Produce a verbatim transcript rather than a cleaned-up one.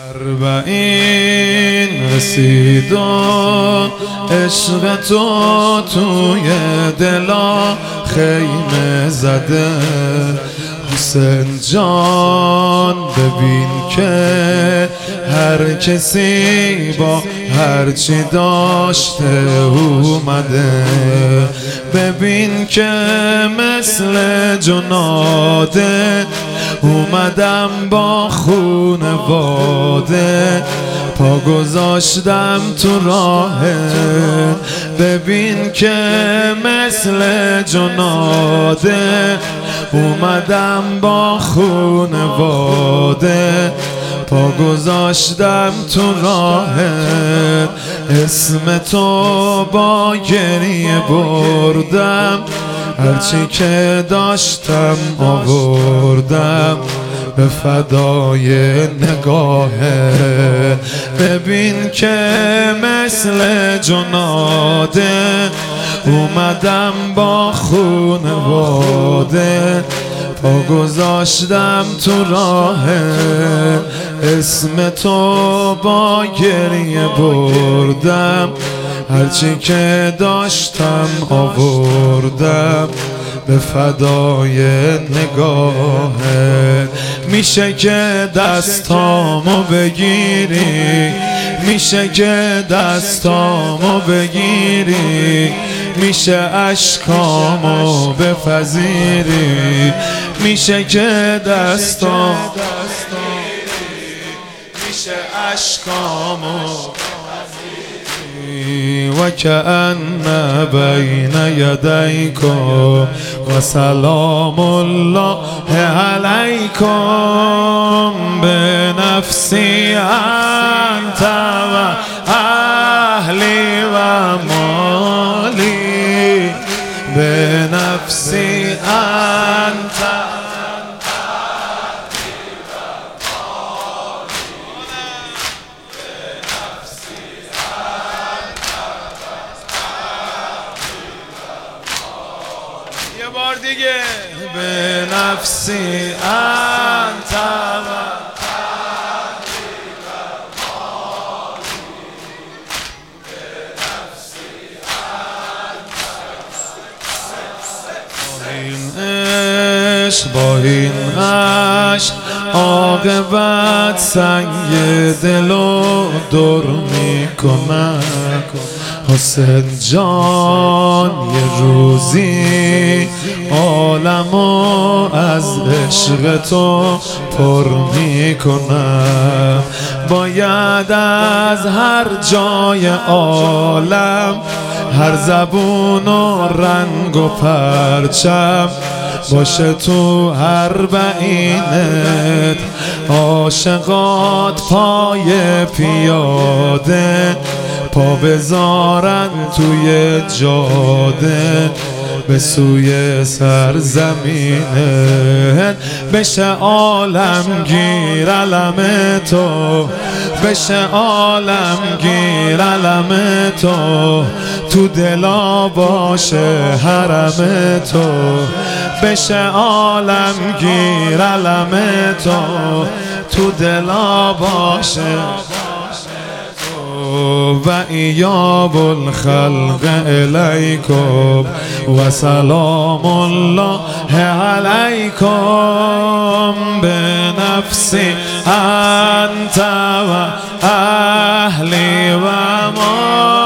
اربعین رسید و عشق تو توی دلا خیمه زده. حسین جان ببین که هر کسی با هر چی داشته اومده. ببین که مثل جناده اومدم با خونواده، پا گذاشتم تو راه. ببین که مثل جناده اومدم با خونواده، پا گذاشتم تو راه. اسم تو با گریه بردم، هرچی که داشتم آوردم به فدای نگاهت. ببین که مثل جناده اومدم با خونواده، پا گذاشتم تو راه. اسم تو با گریه بردم، هرچی که داشتم آوردم به فدای نگاهت. میشه که دستامو بگیری، میشه که دستامو بگیری، میشه اشکامو بپذیری، میشه که دستام میشه اشکامو و کأن بین یدیکم و سلام الله علیکم. به نفسی انت و اهلی و مالی، به نفسی انت یه بار دیگه. به نفسی انت و با این عشق عاقبت سنگ دلو دور میکنم. حسین جان یه روزی عالمو از عشق تو پر میکنم. باید از هر جای عالم، هر زبون و رنگ و پرچم باشه تو هر بعینت. عاشقات پای پیاده پا بذارن توی جاده به سوی سرزمینت. بشه عالمگیر علم تو، بشه عالمگیر علم تو، تو دلا باشه حرم تو. بشه عالمگیر علم تو، تو دلا باشه. و ایاب الخلق الیکم و سلام الله علیکم. به نفسی انت و اهلی و ما